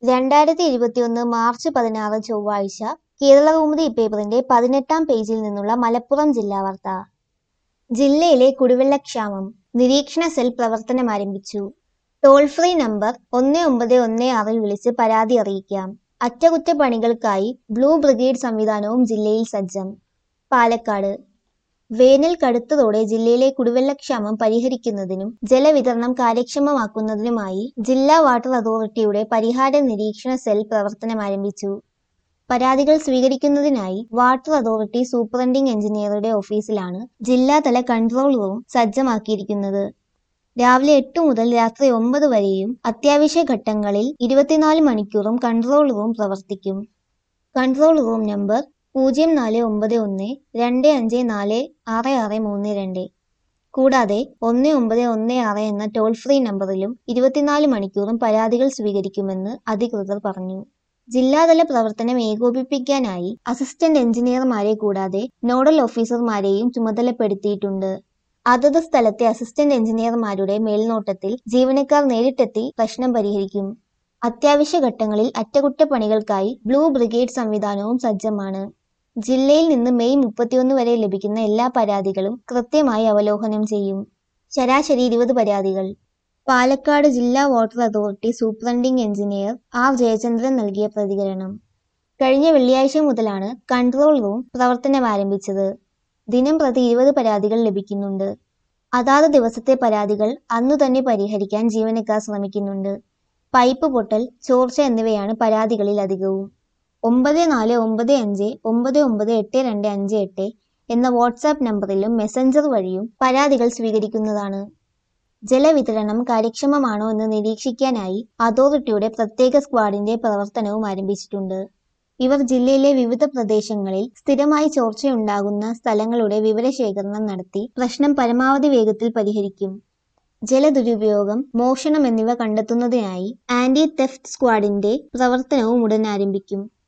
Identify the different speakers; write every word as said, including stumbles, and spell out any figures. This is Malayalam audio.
Speaker 1: രണ്ടായിരത്തി ഇരുപത്തിയൊന്ന് മാർച്ച് പതിനാറ് ചൊവ്വാഴ്ച കേരളകൗമുദി പേപ്പറിന്റെ പതിനെട്ടാം പേജിൽ നിന്നുള്ള മലപ്പുറം ജില്ലാ വാർത്ത. ജില്ലയിലെ കുടിവെള്ളക്ഷാമം നിരീക്ഷണ സെൽ പ്രവർത്തനമാരംഭിച്ചു. ടോൾ ഫ്രീ നമ്പർ ഒന്ന് ഒമ്പത് ഒന്ന് ആറിൽ വിളിച്ച് പരാതി അറിയിക്കാം. അറ്റകുറ്റപ്പണികൾക്കായി ബ്ലൂ ബ്രിഗേഡ് സംവിധാനവും ജില്ലയിൽ സജ്ജം. പാലക്കാട് വേനൽ കടുത്തതോടെ ജില്ലയിലെ കുടിവെള്ളക്ഷാമം പരിഹരിക്കുന്നതിനും ജലവിതരണം കാര്യക്ഷമമാക്കുന്നതിനുമായി ജില്ലാ വാട്ടർ അതോറിറ്റിയുടെ പരിഹാര നിരീക്ഷണ സെൽ പ്രവർത്തനമാരംഭിച്ചു. പരാതികൾ സ്വീകരിക്കുന്നതിനായി വാട്ടർ അതോറിറ്റി സൂപ്രണ്ടിംഗ് എഞ്ചിനീയറുടെ ഓഫീസിലാണ് ജില്ലാതല കൺട്രോൾ റൂം സജ്ജമാക്കിയിരിക്കുന്നത്. രാവിലെ എട്ട് മുതൽ രാത്രി ഒമ്പത് വരെയും അത്യാവശ്യ ഘട്ടങ്ങളിൽ ഇരുപത്തിനാല് മണിക്കൂറും കൺട്രോൾ റൂം പ്രവർത്തിക്കും. കൺട്രോൾ റൂം നമ്പർ പൂജ്യം നാല് ഒമ്പത് ഒന്ന് രണ്ട് അഞ്ച് നാല് ആറ് ആറ് മൂന്ന് രണ്ട്. കൂടാതെ ഒന്ന് ഒമ്പത് ഒന്ന് ആറ് എന്ന ടോൾ ഫ്രീ നമ്പറിലും ഇരുപത്തിനാല് മണിക്കൂറും പരാതികൾ സ്വീകരിക്കുമെന്ന് അധികൃതർ പറഞ്ഞു. ജില്ലാതല പ്രവർത്തനം ഏകോപിപ്പിക്കാനായി അസിസ്റ്റന്റ് എഞ്ചിനീയർമാരെ കൂടാതെ നോഡൽ ഓഫീസർമാരെയും ചുമതലപ്പെടുത്തിയിട്ടുണ്ട്. അതത് സ്ഥലത്തെ അസിസ്റ്റന്റ് എഞ്ചിനീയർമാരുടെ മേൽനോട്ടത്തിൽ ജീവനക്കാർ നേരിട്ടെത്തി പ്രശ്നം പരിഹരിക്കും. അത്യാവശ്യ ഘട്ടങ്ങളിൽ അറ്റകുറ്റപ്പണികൾക്കായി ബ്ലൂ ബ്രിഗേഡ് സംവിധാനവും സജ്ജമാണ്. ജില്ലയിൽ നിന്ന് മെയ് മുപ്പത്തിയൊന്ന് വരെ ലഭിക്കുന്ന എല്ലാ പരാതികളും കൃത്യമായി അവലോകനം ചെയ്യും. ശരാശരി ഇരുപത് പരാതികൾ. പാലക്കാട് ജില്ലാ water authority superintending engineer R Jayachandran നൽകിയ പ്രതികരണം. കഴിഞ്ഞ വെള്ളിയാഴ്ച മുതലാണ് കൺട്രോൾ റൂം പ്രവർത്തനമാരംഭിച്ചത്. ദിനം പ്രതി ഇരുപത് പരാതികൾ ലഭിക്കുന്നുണ്ട്. അതാത് ദിവസത്തെ പരാതികൾ അന്നു തന്നെ പരിഹരിക്കാൻ ജീവനക്കാർ ശ്രമിക്കുന്നുണ്ട്. പൈപ്പ് പൊട്ടൽ, ചോർച്ച എന്നിവയാണ് പരാതികളിൽ അധികവും. ഒമ്പത് നാല് ഒമ്പത് അഞ്ച് ഒമ്പത് ഒമ്പത് എട്ട് രണ്ട് അഞ്ച് എട്ട് എന്ന വാട്സാപ്പ് നമ്പറിലും മെസഞ്ചർ വഴിയും പരാതികൾ സ്വീകരിക്കുന്നതാണ്. ജലവിതരണം കാര്യക്ഷമമാണോ എന്ന് നിരീക്ഷിക്കാനായി അതോറിറ്റിയുടെ പ്രത്യേക സ്ക്വാഡിന്റെ പ്രവർത്തനവും ആരംഭിച്ചിട്ടുണ്ട്. ഇവർ ജില്ലയിലെ വിവിധ പ്രദേശങ്ങളിൽ സ്ഥിരമായി ചോർച്ചയുണ്ടാകുന്ന സ്ഥലങ്ങളുടെ വിവരശേഖരണം നടത്തി പ്രശ്നം പരമാവധി വേഗത്തിൽ പരിഹരിക്കും. ജലദുരുപയോഗം, മോഷണം എന്നിവ കണ്ടെത്തുന്നതിനായി ആന്റി തെഫ്റ്റ് സ്ക്വാഡിന്റെ പ്രവർത്തനവും ഉടൻ ആരംഭിക്കും.